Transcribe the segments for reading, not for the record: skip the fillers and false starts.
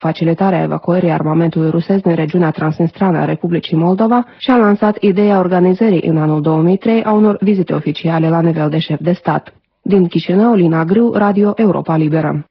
facilitarea evacuării armamentului rusesc din regiunea transnistrană a Republicii Moldova și a lansat ideea organizării în anul 2003 a unor vizite oficiale la nivel de șef de stat. Din Chișinău, Lina Grâu, Radio Europa Liberă.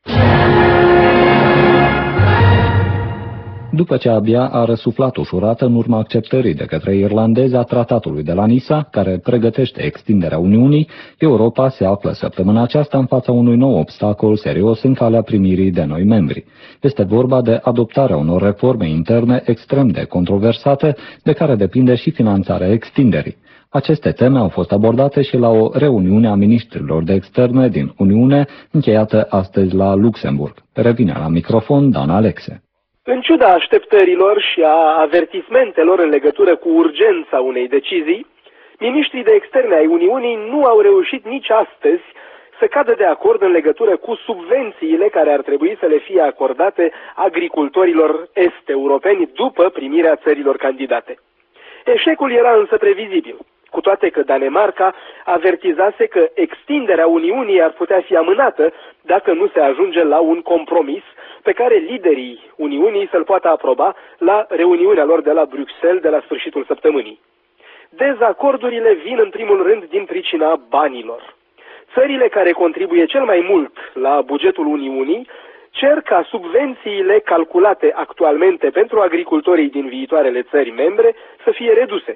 După ce abia a răsuflat ușurată în urma acceptării de către irlandezi a tratatului de la Nisa, care pregătește extinderea Uniunii, Europa se află săptămâna aceasta în fața unui nou obstacol serios în calea primirii de noi membri. Este vorba de adoptarea unor reforme interne extrem de controversate, de care depinde și finanțarea extinderii. Aceste teme au fost abordate și la o reuniune a ministrilor de externe din Uniune, încheiată astăzi la Luxemburg. Revine la microfon Dan Alexe. În ciuda așteptărilor și a avertismentelor în legătură cu urgența unei decizii, miniștrii de externe ai Uniunii nu au reușit nici astăzi să cadă de acord în legătură cu subvențiile care ar trebui să le fie acordate agricultorilor est-europeni după primirea țărilor candidate. Eșecul era însă previzibil, cu toate că Danemarca avertizase că extinderea Uniunii ar putea fi amânată dacă nu se ajunge la un compromis pe care liderii Uniunii să-l poată aproba la reuniunea lor de la Bruxelles de la sfârșitul săptămânii. Dezacordurile vin în primul rând din pricina banilor. Țările care contribuie cel mai mult la bugetul Uniunii cer ca subvențiile calculate actualmente pentru agricultorii din viitoarele țări membre să fie reduse.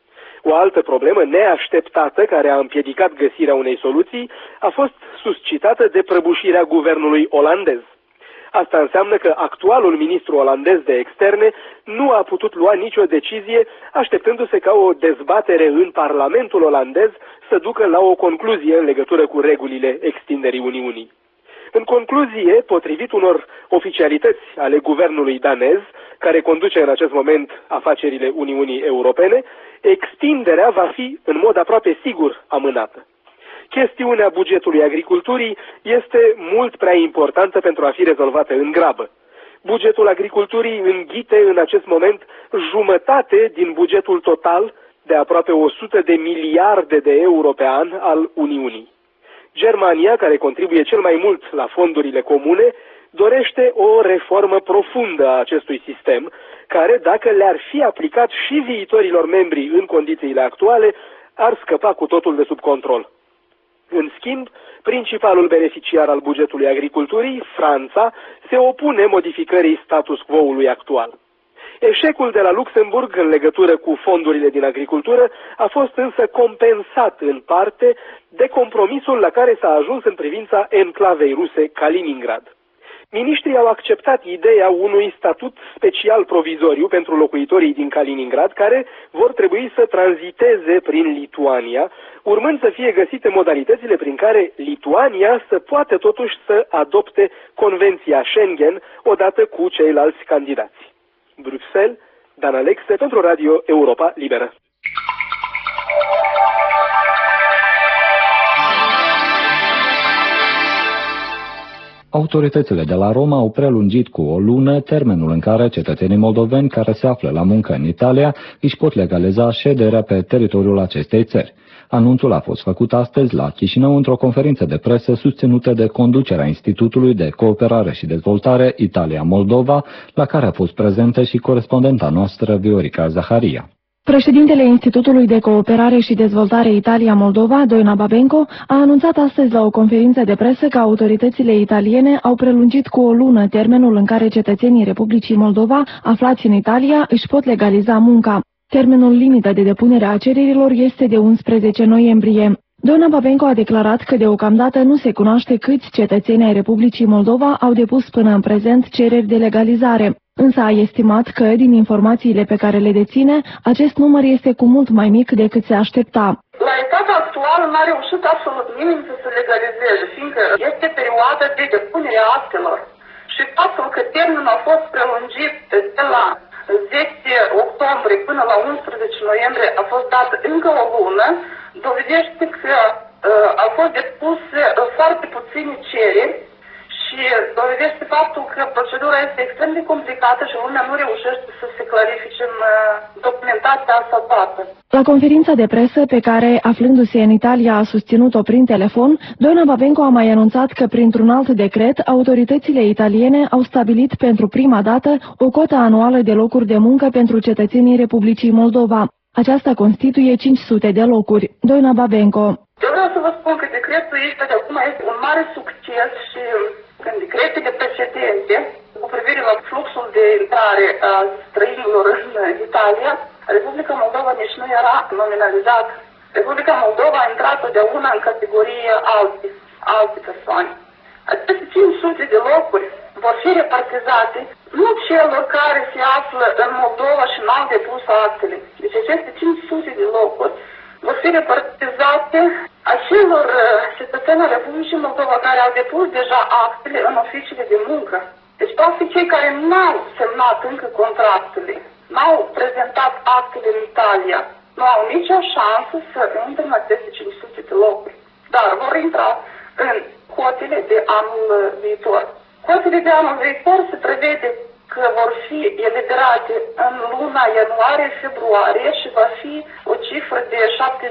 O altă problemă neașteptată care a împiedicat găsirea unei soluții a fost suscitată de prăbușirea guvernului olandez. Asta înseamnă că actualul ministru olandez de externe nu a putut lua nicio decizie, așteptându-se ca o dezbatere în Parlamentul olandez să ducă la o concluzie în legătură cu regulile extinderii Uniunii. În concluzie, potrivit unor oficialități ale guvernului danez, care conduce în acest moment afacerile Uniunii Europene, extinderea va fi în mod aproape sigur amânată. Chestiunea bugetului agriculturii este mult prea importantă pentru a fi rezolvată în grabă. Bugetul agriculturii înghite în acest moment jumătate din bugetul total de aproape 100 de miliarde de euro pe an al Uniunii. Germania, care contribuie cel mai mult la fondurile comune, dorește o reformă profundă a acestui sistem, care, dacă le-ar fi aplicat și viitorilor membri în condițiile actuale, ar scăpa cu totul de sub control. În schimb, principalul beneficiar al bugetului agriculturii, Franța, se opune modificării status quo-ului actual. Eșecul de la Luxemburg în legătură cu fondurile din agricultură a fost însă compensat în parte de compromisul la care s-a ajuns în privința enclavei ruse Kaliningrad. Miniștrii au acceptat ideea unui statut special provizoriu pentru locuitorii din Kaliningrad, care vor trebui să tranziteze prin Lituania, urmând să fie găsite modalitățile prin care Lituania să poată totuși să adopte Convenția Schengen odată cu ceilalți candidați. Bruxelles, Dan Alexe pentru Radio Europa Liberă. Autoritățile de la Roma au prelungit cu o lună termenul în care cetățenii moldoveni care se află la muncă în Italia își pot legaliza șederea pe teritoriul acestei țări. Anunțul a fost făcut astăzi la Chișinău într-o conferință de presă susținută de conducerea Institutului de Cooperare și Dezvoltare Italia-Moldova, la care a fost prezentă și corespondenta noastră Viorica Zaharia. Președintele Institutului de Cooperare și Dezvoltare Italia-Moldova, Doina Babenco, a anunțat astăzi la o conferință de presă că autoritățile italiene au prelungit cu o lună termenul în care cetățenii Republicii Moldova aflați în Italia își pot legaliza munca. Termenul limită de depunere a cererilor este de 11 noiembrie. Doina Babenco a declarat că deocamdată nu se cunoaște câți cetățeni ai Republicii Moldova au depus până în prezent cereri de legalizare. Însă a estimat că, din informațiile pe care le deține, acest număr este cu mult mai mic decât se aștepta. La etapa actuală n-a reușit absolut nimeni să se legalizeze, fiindcă este perioada de depunere a actelor. Și faptul că termenul a fost prelungit de la 10 octombrie până la 11 noiembrie a fost dat încă o lună, dovedește că au fost depuse foarte puține cereri și dovedește faptul că procedura este extrem de complicată și lumea nu reușește să se clarifice în documentația asta toată. La conferința de presă pe care, aflându-se în Italia, a susținut-o prin telefon, Doina Babenco a mai anunțat că, printr-un alt decret, autoritățile italiene au stabilit pentru prima dată o cotă anuală de locuri de muncă pentru cetățenii Republicii Moldova. Aceasta constituie 500 de locuri. Doina Babenco. Eu vreau să vă spun că decretul ăsta de acum este un mare succes și în decretele precedente cu privire la fluxul de intrare a străinilor în Italia, Republica Moldova nici nu era nominalizată. Republica Moldova a intrat totdeauna în categorie alte persoane. Aceste 500 de locuri vor fi repartizate nu celor care se află în Moldova și n-au depus actele. Deci aceste 500 de locuri vor fi repartizate acelor cetățeni ai Republicii Moldova care au depus deja actele în oficiile de muncă. Deci practic cei care n-au semnat încă contractele, n-au prezentat actele în Italia, nu au nicio șansă să intre în aceste 500 de locuri. Dar vor intra în cotele de anul viitor. Cotele de anul viitor se prevede că vor fi eliberate în luna ianuarie-februarie și va fi o cifră de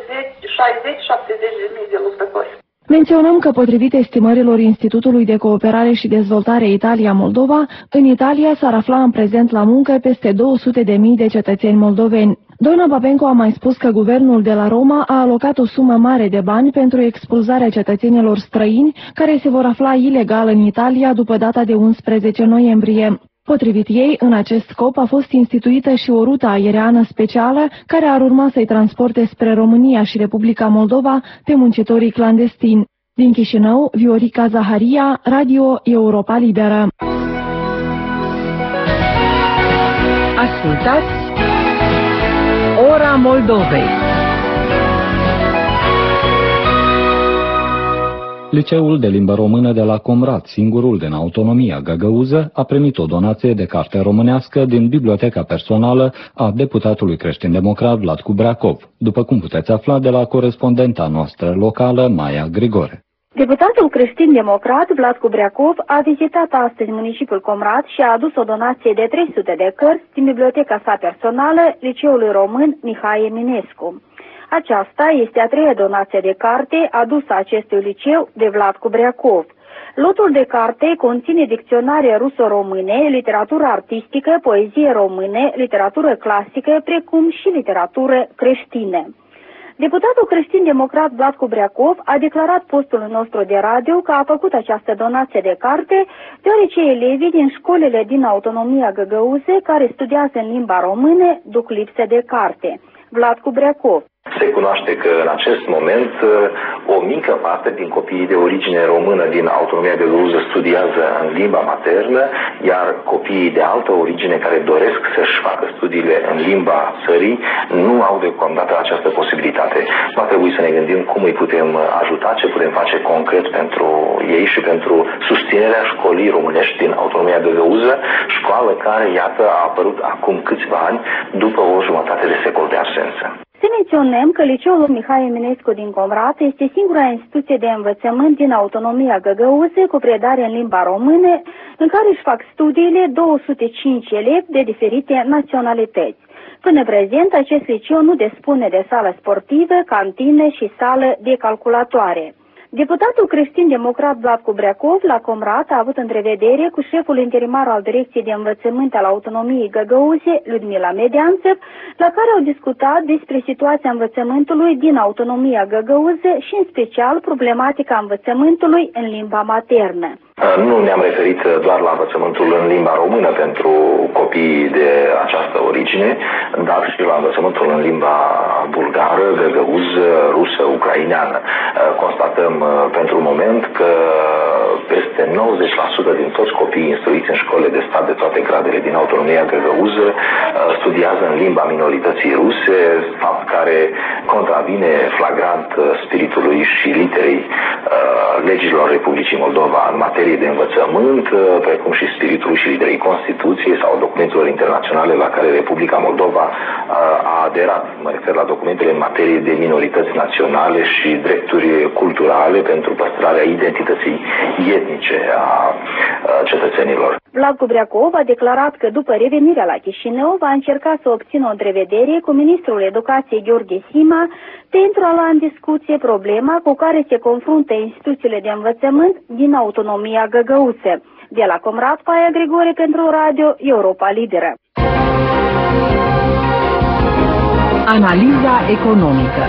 60-70 de mii de luptători. Menționăm că, potrivit estimărilor Institutului de Cooperare și Dezvoltare Italia-Moldova, în Italia s-ar afla în prezent la muncă peste 200.000 de cetățeni moldoveni. Doina Babenco a mai spus că guvernul de la Roma a alocat o sumă mare de bani pentru expulzarea cetățenilor străini care se vor afla ilegal în Italia după data de 11 noiembrie. Potrivit ei, în acest scop a fost instituită și o rută aeriană specială care ar urma să-i transporte spre România și Republica Moldova pe muncitorii clandestini. Din Chișinău, Viorica Zaharia, Radio Europa Liberă. Ascultați Ora Moldovei. Liceul de limbă română de la Comrat, singurul din autonomia găgăuză, a primit o donație de carte românească din biblioteca personală a deputatului creștin-democrat Vlad Kubreakov, după cum puteți afla de la corespondenta noastră locală, Maia Grigore. Deputatul creștin-democrat Vlad Kubreakov a vizitat astăzi municipiul Comrat și a adus o donație de 300 de cărți din biblioteca sa personală, Liceului Român Mihai Eminescu. Aceasta este a treia donație de carte adusă acestui liceu de Vlad Kubreakov. Lotul de carte conține dicționare ruso-române, literatură artistică, poezie române, literatură clasică, precum și literatură creștină. Deputatul creștin-democrat Vlad Kubreakov a declarat postului nostru de radio că a făcut această donație de carte deoarece elevii din școlile din autonomia găgăuze care studiază în limba română duc lipsă de carte. Vlad Kubreakov. Se cunoaște că în acest moment o mică parte din copiii de origine română din autonomia găgăuză studiază în limba maternă, iar copiii de altă origine care doresc să-și facă studiile în limba țării nu au deocamdată această posibilitate. Va trebui să ne gândim cum îi putem ajuta, ce putem face concret pentru ei și pentru susținerea școlii românești din autonomia găgăuză, școală care, iată, a apărut acum câțiva ani după o jumătate de secol de absență. Să menționăm că Liceul Mihai Eminescu din Comrat este singura instituție de învățământ din autonomia găgăuză cu predare în limba română, în care își fac studiile 205 elevi de diferite naționalități. Până prezent, acest liceu nu dispune de sală sportivă, cantină și sală de calculatoare. Deputatul creștin-democrat Vlad Kubreakov la Comrat a avut întrevedere cu șeful interimar al Direcției de Învățământ al Autonomiei Găgăuze, Ludmila Medianțev, la care au discutat despre situația învățământului din autonomia găgăuză și în special problematica învățământului în limba maternă. Nu ne-am referit doar la învățământul în limba română pentru copiii de această origine, dar și la învățământul în limba bulgară, găgăuză, rusă, ucraineană. Constatăm pentru moment că peste 90% din toți copiii instruiți în școlile de stat de toate gradele din autonomia găgăuză studiază în limba minorității ruse, fapt care contravine flagrant spiritului și literei legilor Republicii Moldova în materie de învățământ, precum și spiritului și literei Constituției sau documentelor internaționale la care Republica Moldova a aderat. Mă refer la documentele în materie de minorități naționale și drepturi culturale pentru păstrarea identității etnice a cetățenilor. Vlad Cubriacov a declarat că după revenirea la Chișinău va încerca să obțină o întrevedere cu ministrul Educației Gheorghe Sima pentru a lua în discuție problema cu care se confruntă instituțiile de învățământ din autonomia găgăuță. De la Comrat, Paia Grigore pentru Radio Europa Liberă. Analiza economică.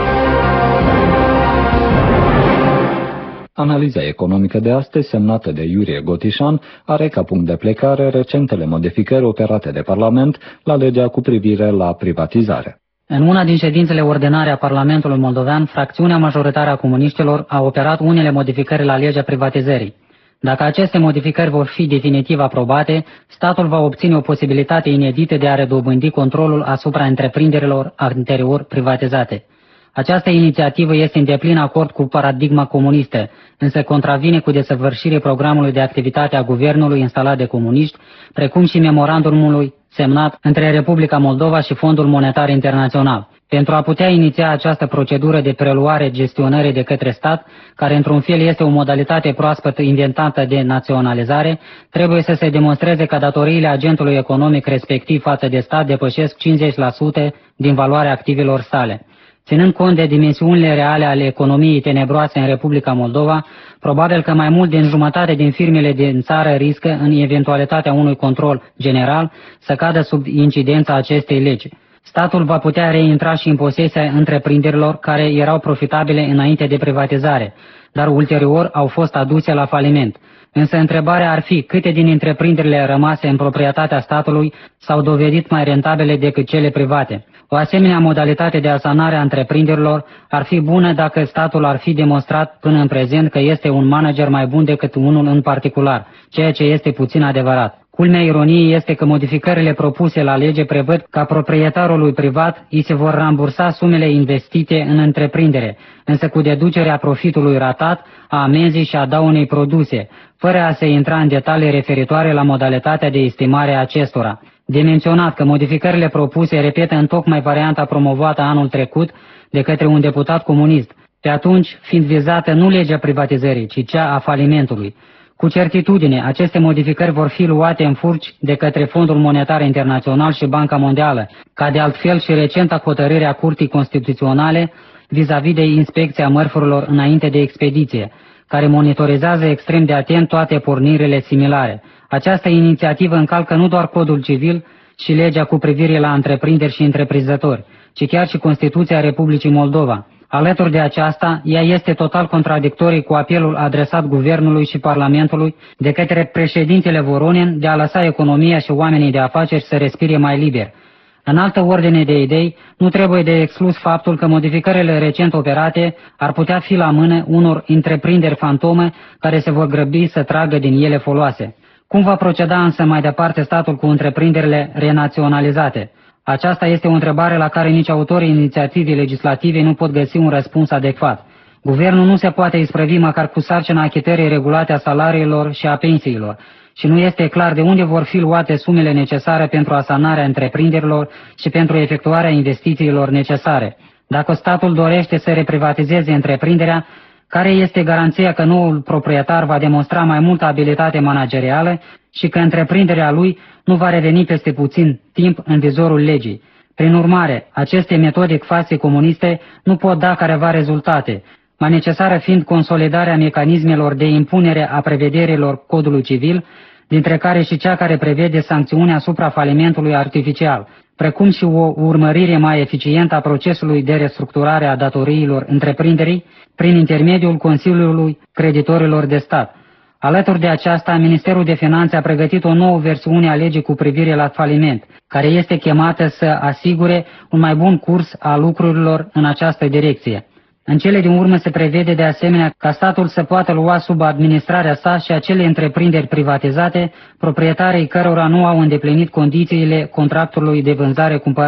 Analiza economică de astăzi, semnată de Iurie Gotișan, are ca punct de plecare recentele modificări operate de Parlament la legea cu privire la privatizare. În una din ședințele ordinare a Parlamentului Moldovean, fracțiunea majoritară a comuniștilor a operat unele modificări la legea privatizării. Dacă aceste modificări vor fi definitiv aprobate, statul va obține o posibilitate inedită de a redobândi controlul asupra întreprinderilor anterior privatizate. Această inițiativă este în deplin acord cu paradigma comunistă, însă contravine cu desăvârșirea programului de activitate a guvernului instalat de comuniști, precum și memorandumului semnat între Republica Moldova și Fondul Monetar Internațional. Pentru a putea iniția această procedură de preluare gestionării de către stat, care într-un fel este o modalitate proaspăt inventată de naționalizare, trebuie să se demonstreze că datoriile agentului economic respectiv față de stat depășesc 50% din valoarea activelor sale. Ținând cont de dimensiunile reale ale economiei tenebroase în Republica Moldova, probabil că mai mult din jumătate din firmele din țară riscă, în eventualitatea unui control general, să cadă sub incidența acestei legi. Statul va putea reintra și în posesia întreprinderilor care erau profitabile înainte de privatizare, dar ulterior au fost aduse la faliment. Însă întrebarea ar fi câte din întreprinderile rămase în proprietatea statului s-au dovedit mai rentabile decât cele private. O asemenea modalitate de asanare a întreprinderilor ar fi bună dacă statul ar fi demonstrat până în prezent că este un manager mai bun decât unul în particular, ceea ce este puțin adevărat. Culmea ironiei este că modificările propuse la lege prevăd ca proprietarului privat îi se vor rambursa sumele investite în întreprindere, însă cu deducerea profitului ratat, a amenzii și a daunei produse, fără a se intra în detalii referitoare la modalitatea de estimare a acestora. De menționat că modificările propuse repetă întocmai varianta promovată anul trecut de către un deputat comunist, pe atunci fiind vizată nu legea privatizării, ci cea a falimentului. Cu certitudine, aceste modificări vor fi luate în furci de către Fondul Monetar Internațional și Banca Mondială, ca de altfel și recenta hotărâre a Curții Constituționale vis-a-vis de inspecția mărfurilor înainte de expediție, care monitorizează extrem de atent toate pornirile similare. Această inițiativă încalcă nu doar codul civil și legea cu privire la întreprinderi și întreprinzători, ci chiar și Constituția Republicii Moldova. Alături de aceasta, ea este total contradictorie cu apelul adresat Guvernului și Parlamentului de către președintele Voronin de a lăsa economia și oamenii de afaceri să respire mai liber. În altă ordine de idei, nu trebuie de exclus faptul că modificările recent operate ar putea fi la mână unor întreprinderi fantome care se vor grăbi să tragă din ele foloase. Cum va proceda însă mai departe statul cu întreprinderile renaționalizate? Aceasta este o întrebare la care nici autorii inițiativei legislative nu pot găsi un răspuns adecvat. Guvernul nu se poate isprăvi măcar cu sarcina achitării regulate a salariilor și a pensiilor și nu este clar de unde vor fi luate sumele necesare pentru asanarea întreprinderilor și pentru efectuarea investițiilor necesare. Dacă statul dorește să reprivatizeze întreprinderea, care este garanția că noul proprietar va demonstra mai multă abilitate managerială și că întreprinderea lui nu va reveni peste puțin timp în vizorul legii? Prin urmare, aceste metode quasi comuniste nu pot da careva rezultate, mai necesară fiind consolidarea mecanismelor de impunere a prevederilor codului civil, dintre care și cea care prevede sancțiuni asupra falimentului artificial, precum și o urmărire mai eficientă a procesului de restructurare a datoriilor întreprinderii prin intermediul Consiliului Creditorilor de Stat. Alături de aceasta, Ministerul de Finanțe a pregătit o nouă versiune a legii cu privire la faliment, care este chemată să asigure un mai bun curs a lucrurilor în această direcție. În cele din urmă se prevede de asemenea ca statul să poată lua sub administrarea sa și acele întreprinderi privatizate, proprietarii cărora nu au îndeplinit condițiile contractului de vânzare-cumpărare.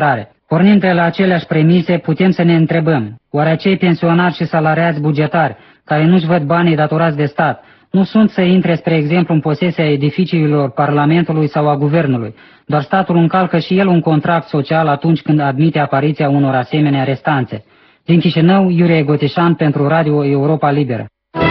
Pornind de la aceleași premise, putem să ne întrebăm, oare acei pensionari și salariați bugetari, care nu-și văd banii datorați de stat, nu sunt să intre, spre exemplu, în posesia edificiilor Parlamentului sau a Guvernului, doar statul încalcă și el un contract social atunci când admite apariția unor asemenea restanțe. Din Chișinău, Iurie Gotișan pentru Radio Europa Liberă.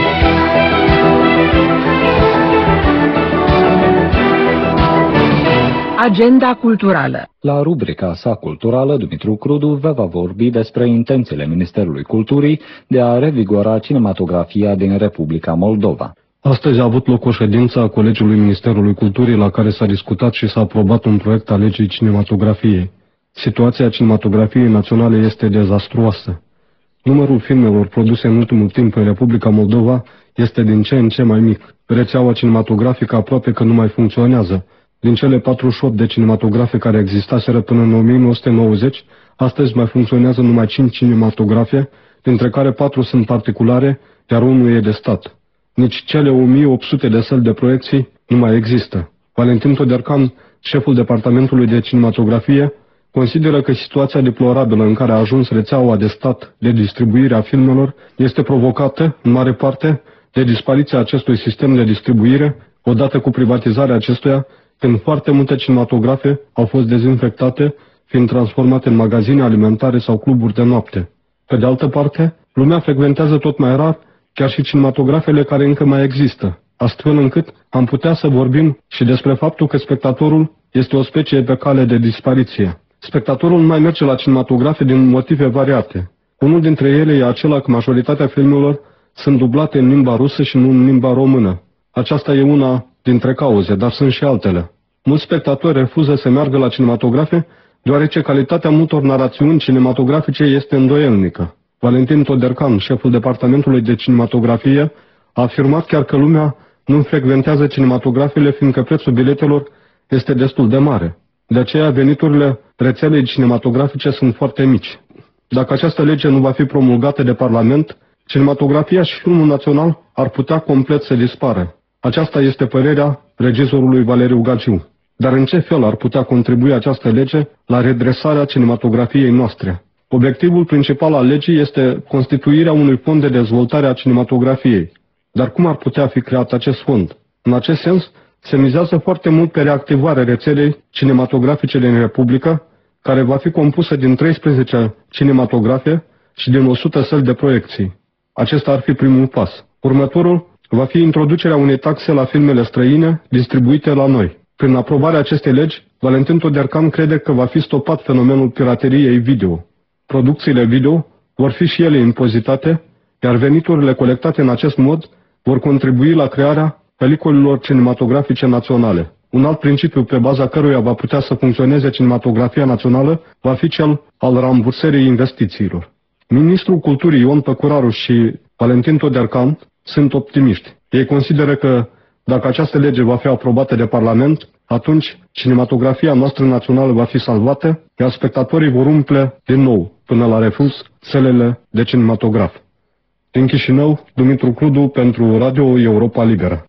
Agenda culturală. La rubrica sa culturală, Dumitru Crudu vă va vorbi despre intențiile Ministerului Culturii de a revigora cinematografia din Republica Moldova. Astăzi a avut loc o ședință a Colegiului Ministerului Culturii la care s-a discutat și s-a aprobat un proiect al legii cinematografiei. Situația cinematografiei naționale este dezastruoasă. Numărul filmelor produse în ultimul timp în Republica Moldova este din ce în ce mai mic. Rețeaua cinematografică aproape că nu mai funcționează. Din cele 48 de cinematografe care existaseră până în 1990, astăzi mai funcționează numai 5 cinematografe, dintre care 4 sunt particulare, iar unul e de stat. Nici cele 1800 de săli de proiecții nu mai există. Valentin Todercan, șeful Departamentului de Cinematografie, consideră că situația deplorabilă în care a ajuns rețeaua de stat de distribuire a filmelor este provocată, în mare parte, de dispariția acestui sistem de distribuire, odată cu privatizarea acestuia, când foarte multe cinematografe au fost dezinfectate, fiind transformate în magazine alimentare sau cluburi de noapte. Pe de altă parte, lumea frecventează tot mai rar chiar și cinematografele care încă mai există, astfel încât am putea să vorbim și despre faptul că spectatorul este o specie pe cale de dispariție. Spectatorul nu mai merge la cinematografe din motive variate. Unul dintre ele e acela că majoritatea filmelor sunt dublate în limba rusă și nu în limba română. Aceasta e una dintre cauze, dar sunt și altele. Mulți spectatori refuză să meargă la cinematografe deoarece calitatea multor narațiuni cinematografice este îndoielnică. Valentin Todercan, șeful Departamentului de Cinematografie, a afirmat chiar că lumea nu frecventează cinematografele fiindcă prețul biletelor este destul de mare. De aceea veniturile rețelei cinematografice sunt foarte mici. Dacă această lege nu va fi promulgată de Parlament, cinematografia și filmul național ar putea complet să dispară. Aceasta este părerea regizorului Valeriu Gagiu. Dar în ce fel ar putea contribui această lege la redresarea cinematografiei noastre? Obiectivul principal al legii este constituirea unui fond de dezvoltare a cinematografiei. Dar cum ar putea fi creat acest fond? În acest sens, se mizează foarte mult pe reactivarea rețelei cinematografice din Republică, care va fi compusă din 13 cinematografe și din 100 săli de proiecții. Acesta ar fi primul pas. Următorul va fi introducerea unei taxe la filmele străine distribuite la noi. Prin aprobarea acestei legi, Valentin Todercan crede că va fi stopat fenomenul pirateriei video. Producțiile video vor fi și ele impozitate, iar veniturile colectate în acest mod vor contribui la crearea peliculelor cinematografice naționale. Un alt principiu pe baza căruia va putea să funcționeze cinematografia națională va fi cel al rambursării investițiilor. Ministrul Culturii Ion Păcuraru și Valentin Todercan sunt optimiști. Ei consideră că dacă această lege va fi aprobată de Parlament, atunci cinematografia noastră națională va fi salvată, iar spectatorii vor umple din nou, până la refuz, sălile de cinematograf. Din Chișinău, Dumitru Crudu pentru Radio Europa Liberă.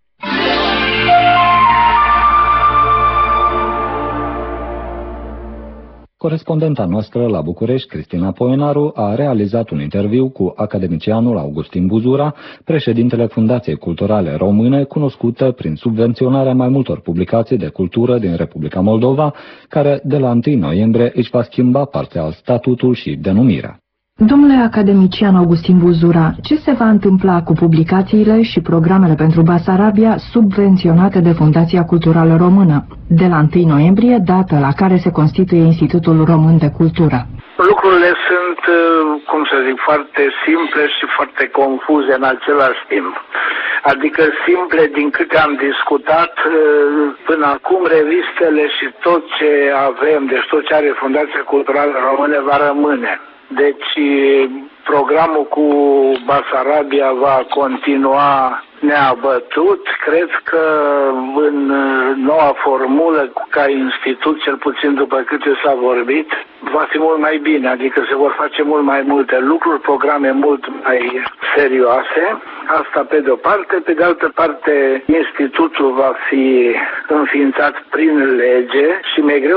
Corespondenta noastră la București, Cristina Poenaru, a realizat un interviu cu academicianul Augustin Buzura, președintele Fundației Culturale Române, cunoscută prin subvenționarea mai multor publicații de cultură din Republica Moldova, care de la 1 noiembrie își va schimba parțial statutul și denumirea. Domnule academician Augustin Buzura, ce se va întâmpla cu publicațiile și programele pentru Basarabia subvenționate de Fundația Culturală Română, de la 1 noiembrie, dată la care se constituie Institutul Român de Cultură? Lucrurile sunt, cum să zic, foarte simple și foarte confuze în același timp. Adică simple din câte am discutat până acum, revistele și tot ce avem, deci tot ce are Fundația Culturală Română va rămâne. Deci programul cu Basarabia va continua neabătut. Cred că în noua formulă, ca institut, cel puțin după câte s-a vorbit, va fi mult mai bine, adică se vor face mult mai multe lucruri, programe mult mai serioase. Asta pe de o parte. Pe de altă parte, institutul va fi înființat prin lege și mi-e greu să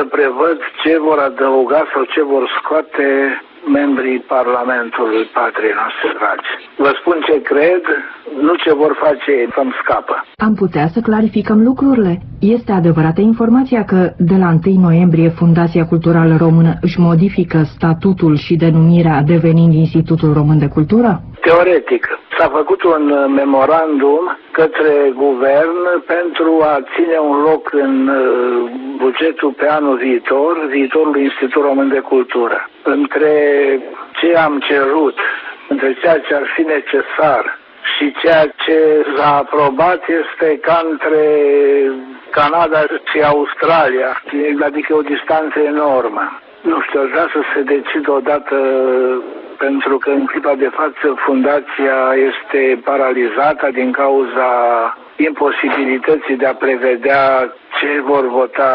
să prevăd ce vor adăuga sau ce vor scoate membrii Parlamentului patriei noastre dragi. Vă spun ce cred, nu ce vor face ei, să-mi scapă. Am putea să clarificăm lucrurile. Este adevărată informația că de la 1 noiembrie Fundația Culturală Română își modifică statutul și denumirea devenind Institutul Român de Cultură? Teoretic. S-a făcut un memorandum către guvern pentru a ține un loc în bugetul pe anul viitor, viitorul Institut Român de Cultură. Între ce am cerut, între ceea ce ar fi necesar și ceea ce s-a aprobat este ca între Canada și Australia, adică o distanță enormă. Nu știu, aș vrea să se decidă odată, pentru că în clipa de față fundația este paralizată din cauza imposibilității de a prevedea ce vor vota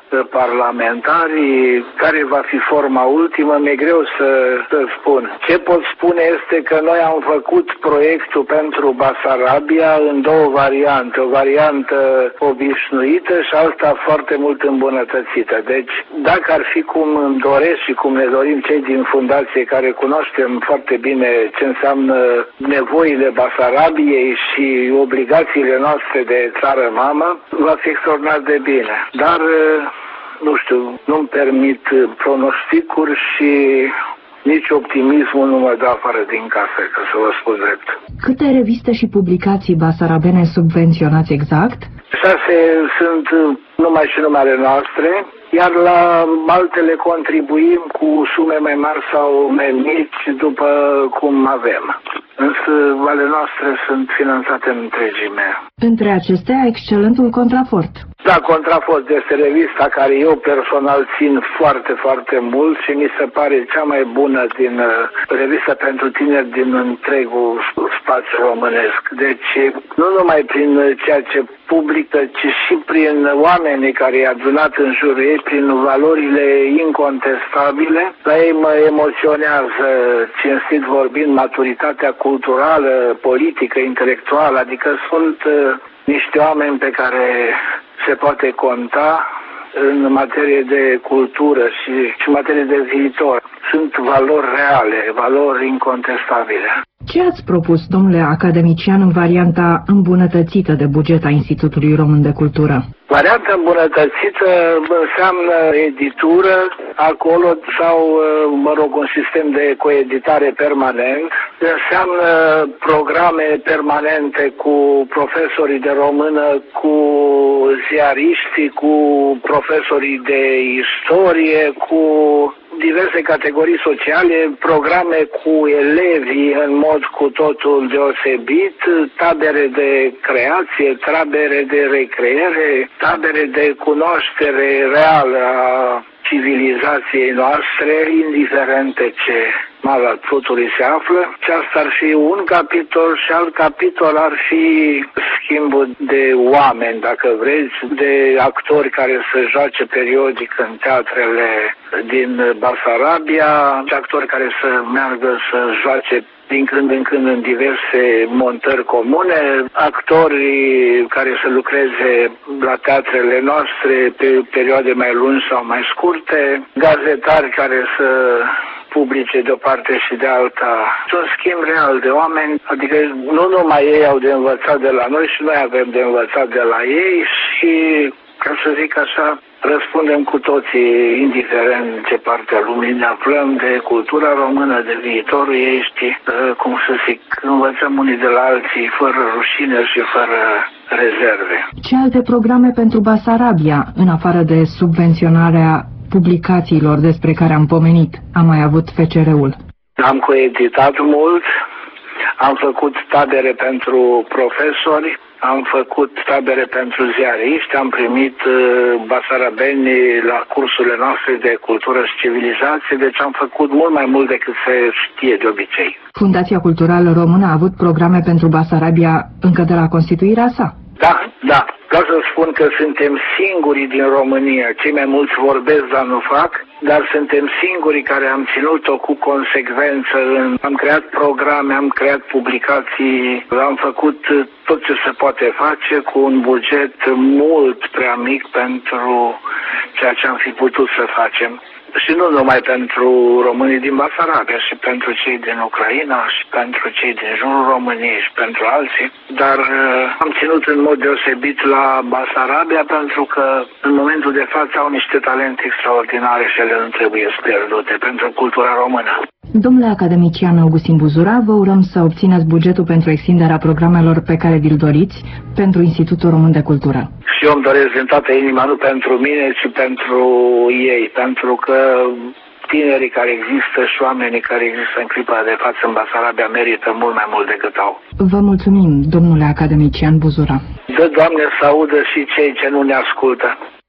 parlamentarii, care va fi forma ultimă, mi-e greu să spun. Ce pot spune este că noi am făcut proiectul pentru Basarabia în două variante, o variantă obișnuită și alta foarte mult îmbunătățită. Deci, dacă ar fi cum îmi doresc și cum ne dorim cei din fundație, care cunoaștem foarte bine ce înseamnă nevoile Basarabiei și obligațiile noastre de țară mamă, va fi extraordinar de bine. Dar, nu știu, nu-mi permit pronosticuri și nici optimismul nu mă dă afară din casă, ca să vă spun drept. Câte reviste și publicații basarabene subvenționați exact? 6 sunt numai și numele noastre, iar la altele contribuim cu sume mai mari sau mai mici după cum avem. Însă ale noastre sunt finanțate în întregime. Între acestea, excelentul Contrafort. Da, Contrafort este revista care eu personal țin foarte, foarte mult și mi se pare cea mai bună din revista pentru tineri din întregul spațiu românesc. Deci, nu numai prin ceea ce publică, ci și prin oamenii care i-a adunat în jurul ei, prin valorile incontestabile. La ei mă emoționează, cinstit vorbind, maturitatea culturală, politică, intelectuală, adică sunt niște oameni pe care se poate conta în materie de cultură și în materie de viitor. Sunt valori reale, valori incontestabile. Ce ați propus, domnule academician, în varianta îmbunătățită de buget a Institutului Român de Cultură? Varianta îmbunătățită înseamnă editură acolo sau, un sistem de coeditare permanent. Înseamnă programe permanente cu profesorii de română, cu ziariștii, cu profesorii de istorie, cu diverse categorii sociale, programe cu elevii în mod cu totul deosebit, tabere de creație, tabere de recreere, tabere de cunoaștere reală a civilizației noastre, indiferent de ce mal al plutului se află. Și asta ar fi un capitol și alt capitol ar fi schimbul de oameni, dacă vreți, de actori care să joace periodic în teatrele din Basarabia, actori care să meargă să joace din când în când în diverse montări comune, actori care să lucreze la teatrele noastre pe perioade mai lungi sau mai scurte, gazetari care să publice de o parte și de alta. Și un schimb real de oameni, adică nu numai ei au de învățat de la noi și noi avem de învățat de la ei și, ca să zic așa, răspundem cu toții, indiferent ce parte a lumii ne aflăm, de cultura română, de viitorul ei, știi, cum să zic, învățăm unii de la alții, fără rușine și fără rezerve. Ce alte programe pentru Basarabia, în afară de subvenționarea publicațiilor despre care am pomenit, a mai avut FCR-ul? Am coeditat mult, am făcut tabere pentru profesori, am făcut tabere pentru ziariști, am primit basarabeni la cursurile noastre de cultură și civilizație, deci am făcut mult mai mult decât se știe de obicei. Fundația Culturală Română a avut programe pentru Basarabia încă de la constituirea sa? Da. Vreau să spun că suntem singurii din România. Cei mai mulți vorbesc, dar nu fac, dar suntem singurii care am ținut-o cu consecvență. Am creat programe, am creat publicații, am făcut tot ce se poate face cu un buget mult prea mic pentru ceea ce am fi putut să facem. Și nu numai pentru românii din Basarabia, și pentru cei din Ucraina, și pentru cei din jurul României, și pentru alții. Dar am ținut în mod deosebit la Basarabia pentru că în momentul de față au niște talente extraordinare și ele nu trebuie pierdute pentru cultura română. Domnule academician Augustin Buzura, vă urăm să obțineți bugetul pentru extinderea programelor pe care vi-l doriți pentru Institutul Român de Cultură. Și eu îmi doresc din toată inima, nu pentru mine, ci pentru ei, pentru că tinerii care există și oamenii care există în clipa de față în Basarabia merită mult mai mult decât au. Vă mulțumim, domnule academician Buzura. Dă, Doamne, să audă și cei ce nu ne ascultă.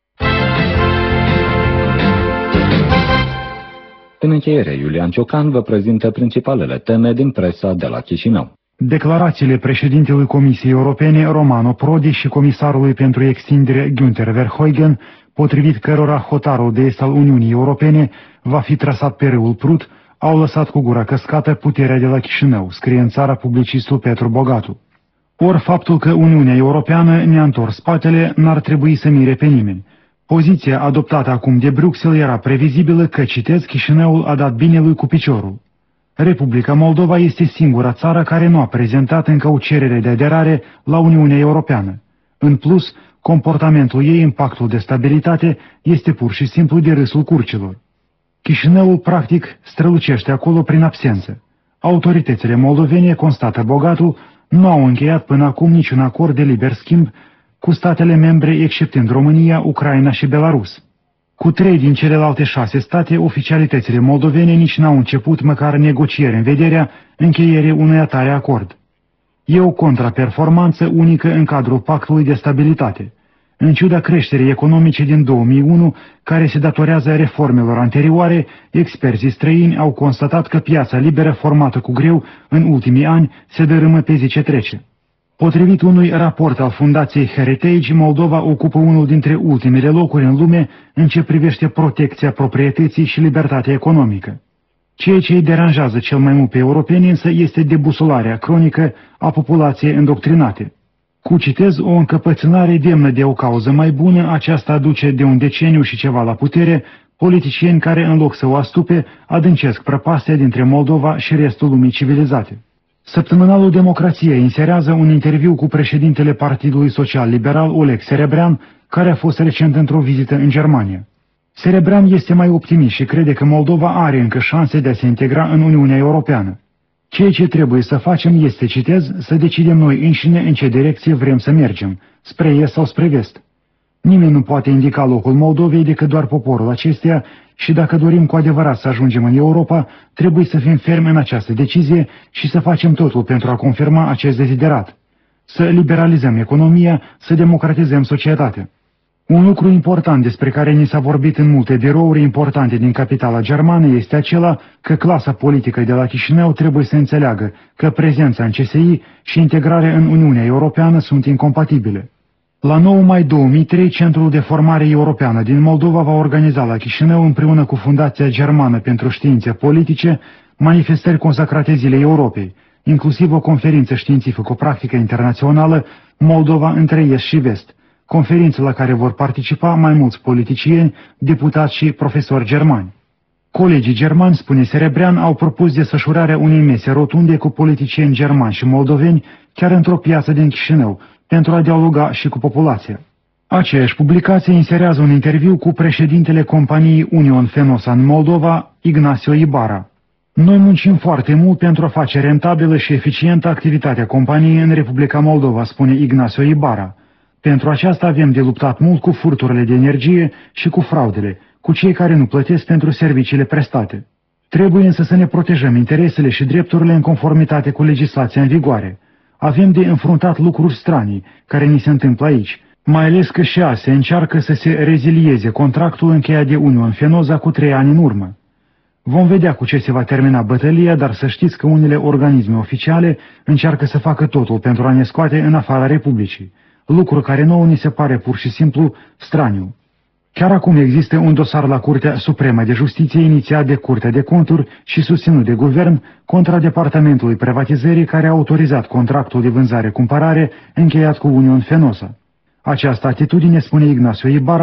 În încheiere, Iulian Ciocan vă prezintă principalele teme din presa de la Chișinău. Declarațiile președintelui Comisiei Europene, Romano Prodi, și comisarului pentru extindere, Günther Verheugen, potrivit cărora hotarul de est al Uniunii Europene va fi trasat pe râul Prut, au lăsat cu gura căscată puterea de la Chișinău, scrie în Țara publicistul Petru Bogatu. Ori faptul că Uniunea Europeană ne-a întors spatele n-ar trebui să mire pe nimeni. Poziția adoptată acum de Bruxelles era previzibilă că, citez, Chișinăul a dat bine lui cu piciorul. Republica Moldova este singura țară care nu a prezentat încă o cerere de aderare la Uniunea Europeană. În plus, comportamentul ei în pactul de stabilitate este pur și simplu de râsul curcilor. Chișinăul, practic, strălucește acolo prin absență. Autoritățile moldovene, constată Bogatu, nu au încheiat până acum niciun acord de liber schimb cu statele membre exceptând România, Ucraina și Belarus. Cu 3 din celelalte 6 state, oficialitățile moldovene nici n-au început măcar negocieri în vederea încheierii unui atare acord. E o contraperformanță unică în cadrul pactului de stabilitate. În ciuda creșterii economice din 2001, care se datorează reformelor anterioare, experții străini au constatat că piața liberă formată cu greu în ultimii ani se dărâmă pe zi ce trece. Potrivit unui raport al Fundației Heritage, Moldova ocupă unul dintre ultimele locuri în lume în ce privește protecția proprietății și libertatea economică. Ceea ce îi deranjează cel mai mult pe europeni însă este debusolarea cronică a populației îndoctrinate. Cu, citez, o încăpățânare demnă de o cauză mai bună, aceasta aduce de un deceniu și ceva la putere politicieni care, în loc să o astupe, adâncesc prăpastia dintre Moldova și restul lumii civilizate. Săptămânalul Democrație inserează un interviu cu președintele Partidului Social Liberal, Oleg Serebrean, care a fost recent într-o vizită în Germania. Serebrean este mai optimist și crede că Moldova are încă șanse de a se integra în Uniunea Europeană. Ceea ce trebuie să facem este, citez, să decidem noi înșine în ce direcție vrem să mergem, spre est sau spre vest. Nimeni nu poate indica locul Moldovei decât doar poporul acesteia și dacă dorim cu adevărat să ajungem în Europa, trebuie să fim fermi în această decizie și să facem totul pentru a confirma acest deziderat. Să liberalizăm economia, să democratizăm societatea. Un lucru important despre care ni s-a vorbit în multe birouri importante din capitala germană este acela că clasa politică de la Chișinău trebuie să înțeleagă că prezența în CSI și integrarea în Uniunea Europeană sunt incompatibile. La 9 mai 2003, Centrul de Formare Europeană din Moldova va organiza la Chișinău, împreună cu Fundația Germană pentru Științe Politice, manifestări consacrate Zilei Europei, inclusiv o conferință științifico-practică internațională Moldova între Est și Vest, conferință la care vor participa mai mulți politicieni, deputați și profesori germani. Colegii germani, spune Serebrean, au propus desfășurarea unei mese rotunde cu politicieni germani și moldoveni chiar într-o piață din Chișinău, pentru a dialoga și cu populația. Aceeași publicație inserează un interviu cu președintele companiei Union Fenosa în Moldova, Ignacio Ibarra. Noi muncim foarte mult pentru a face rentabilă și eficientă activitatea companiei în Republica Moldova, spune Ignacio Ibarra. Pentru aceasta avem de luptat mult cu furturile de energie și cu fraudele, cu cei care nu plătesc pentru serviciile prestate. Trebuie însă să ne protejăm interesele și drepturile în conformitate cu legislația în vigoare. Avem de înfruntat lucruri stranii care ni se întâmplă aici, mai ales că și ASE încearcă să se rezilieze contractul încheiat de Union Fenosa cu 3 ani în urmă. Vom vedea cu ce se va termina bătălia, dar să știți că unele organisme oficiale încearcă să facă totul pentru a ne scoate în afara Republicii, lucru care nouă ni se pare pur și simplu straniu. Chiar acum există un dosar la Curtea Supremă de Justiție inițiat de Curtea de Conturi și susținut de guvern contra Departamentului Privatizării care a autorizat contractul de vânzare-cumpărare încheiat cu Union Fenosa. Această atitudine, spune Ignacio Ibarra,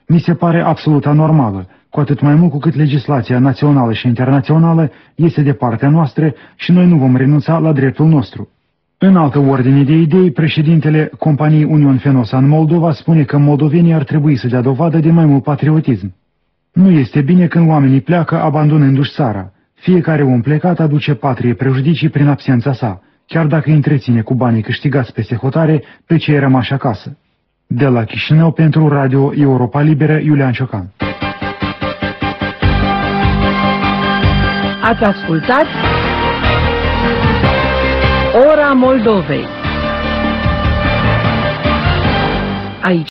Mi se pare absolut anormală, cu atât mai mult cu cât legislația națională și internațională este de partea noastră și noi nu vom renunța la dreptul nostru. În altă ordine de idei, președintele companiei Union Fenosa în Moldova spune că moldovenii ar trebui să dea dovadă de mai mult patriotism. Nu este bine când oamenii pleacă abandonându-și țara. Fiecare om plecat aduce patrie prejudicii prin absența sa, chiar dacă îi întreține cu banii câștigați peste hotare pe cei rămași acasă. De la Chișinău pentru Radio Europa Liberă, Iulian Ciocan. Ați ascultat Ora Moldovei. Aici